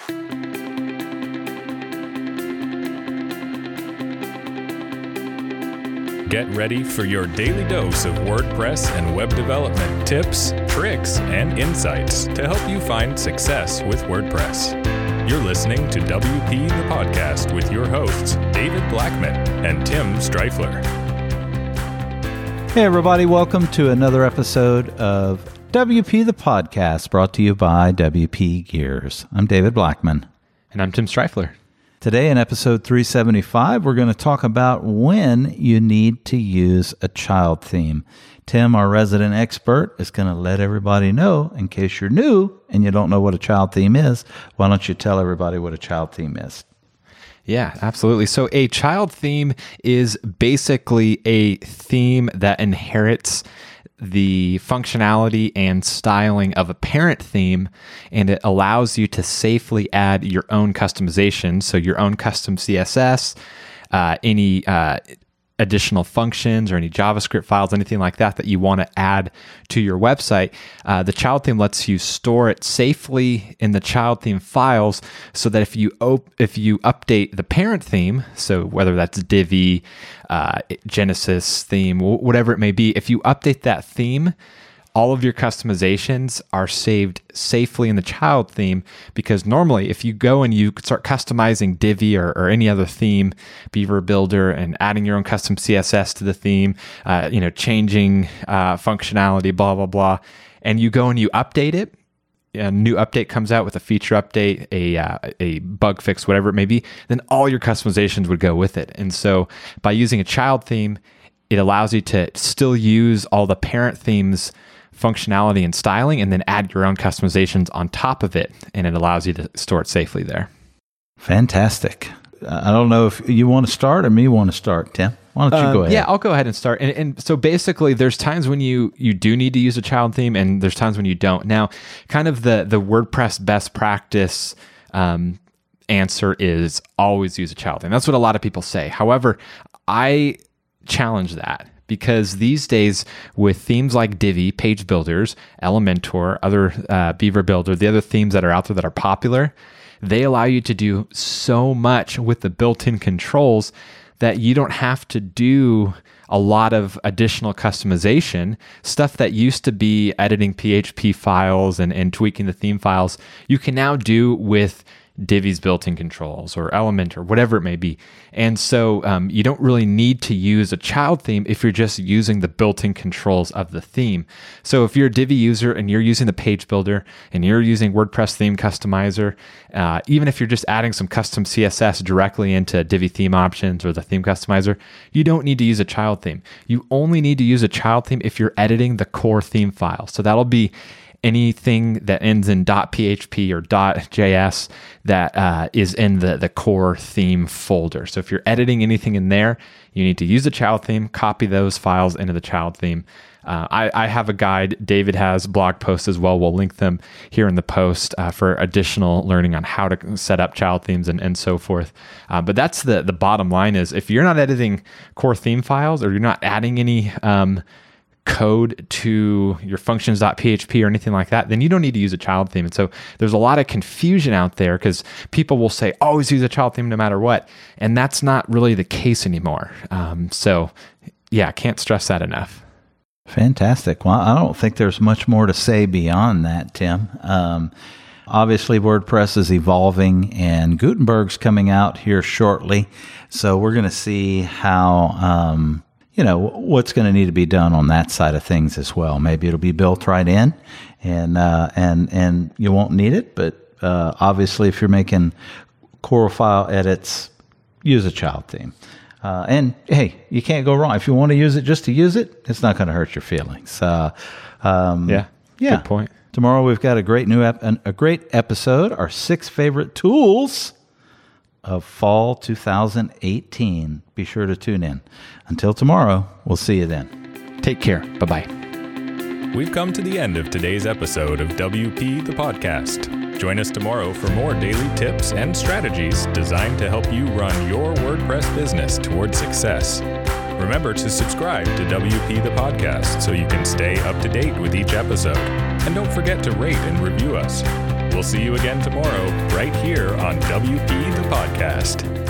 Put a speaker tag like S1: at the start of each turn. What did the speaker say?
S1: Get ready for your daily dose of WordPress and web development tips, tricks, and insights to help you find success with WordPress. You're listening to WP the Podcast with your hosts, David Blackman and Tim Streifler.
S2: Hey everybody, welcome to another episode of WP the Podcast, brought to you by WP Gears. I'm David Blackman.
S3: And I'm Tim Streifler.
S2: Today in episode 375, we're going to talk about when you need to use a child theme. Tim, our resident expert, is going to let everybody know, in case you're new and you don't know what a child theme is, why don't you tell everybody what a child theme is?
S3: Yeah, absolutely. So a child theme is basically a theme that inherits the functionality and styling of a parent theme, and it allows you to safely add your own customization, so your own custom CSS, any additional functions or any JavaScript files, anything like that you want to add to your website. The child theme lets you store it safely in the child theme files, so that if you update the parent theme, so whether that's Divi, Genesis theme, whatever it may be, if you update that theme, all of your customizations are saved safely in the child theme, because normally if you go and you start customizing Divi or any other theme, Beaver Builder, and adding your own custom CSS to the theme, changing functionality, blah, blah, blah, and you go and you update it, a new update comes out with a feature update, a bug fix, whatever it may be, then all your customizations would go with it. And so by using a child theme, it allows you to still use all the parent themes functionality and styling, and then add your own customizations on top of it, and it allows you to store it safely there.
S2: Fantastic. I don't know if you want to start or me want to start, Tim. Why don't you go ahead?
S3: Yeah, I'll go ahead and start. And so basically, there's times when you do need to use a child theme, and there's times when you don't. Now, kind of the WordPress best practice answer is always use a child theme. That's what a lot of people say. However, I challenge that, because these days with themes like Divi, Page Builders, Elementor, other Beaver Builder, the other themes that are out there that are popular, they allow you to do so much with the built-in controls that you don't have to do a lot of additional customization. Stuff that used to be editing PHP files and tweaking the theme files, you can now do with Divi's built-in controls or Element or whatever it may be. And so you don't really need to use a child theme if you're just using the built-in controls of the theme. So if you're a Divi user and you're using the Page Builder and you're using WordPress Theme Customizer, even if you're just adding some custom CSS directly into Divi Theme Options or the Theme Customizer, you don't need to use a child theme. You only need to use a child theme if you're editing the core theme file. So that'll be anything that ends in .php or .js that is in the core theme folder. So if you're editing anything in there, you need to use a child theme, copy those files into the child theme. I have a guide. David has blog posts as well. We'll link them here in the post for additional learning on how to set up child themes and so forth. But that's the bottom line is, if you're not editing core theme files, or you're not adding any code to your functions.php or anything like that, then you don't need to use a child theme. And so there's a lot of confusion out there, because people will say, always use a child theme no matter what. And that's not really the case anymore. So yeah, can't stress that enough.
S2: Fantastic. Well, I don't think there's much more to say beyond that, Tim. Obviously, WordPress is evolving, and Gutenberg's coming out here shortly. So we're going to see how what's going to need to be done on that side of things as well. Maybe it'll be built right in, and you won't need it. But obviously, if you're making core file edits, use a child theme. And hey, you can't go wrong. If you want to use it just to use it, it's not going to hurt your feelings.
S3: Yeah. Good point.
S2: Tomorrow we've got a great episode. Our 6 favorite tools of fall 2018. Be sure to tune in. Until tomorrow, we'll see you then.
S3: Take care. Bye-bye.
S1: We've come to the end of today's episode of WP the Podcast. Join us tomorrow for more daily tips and strategies designed to help you run your WordPress business towards success. Remember to subscribe to WP the Podcast so you can stay up to date with each episode. And don't forget to rate and review us. We'll see you again tomorrow, right here on WP the Podcast.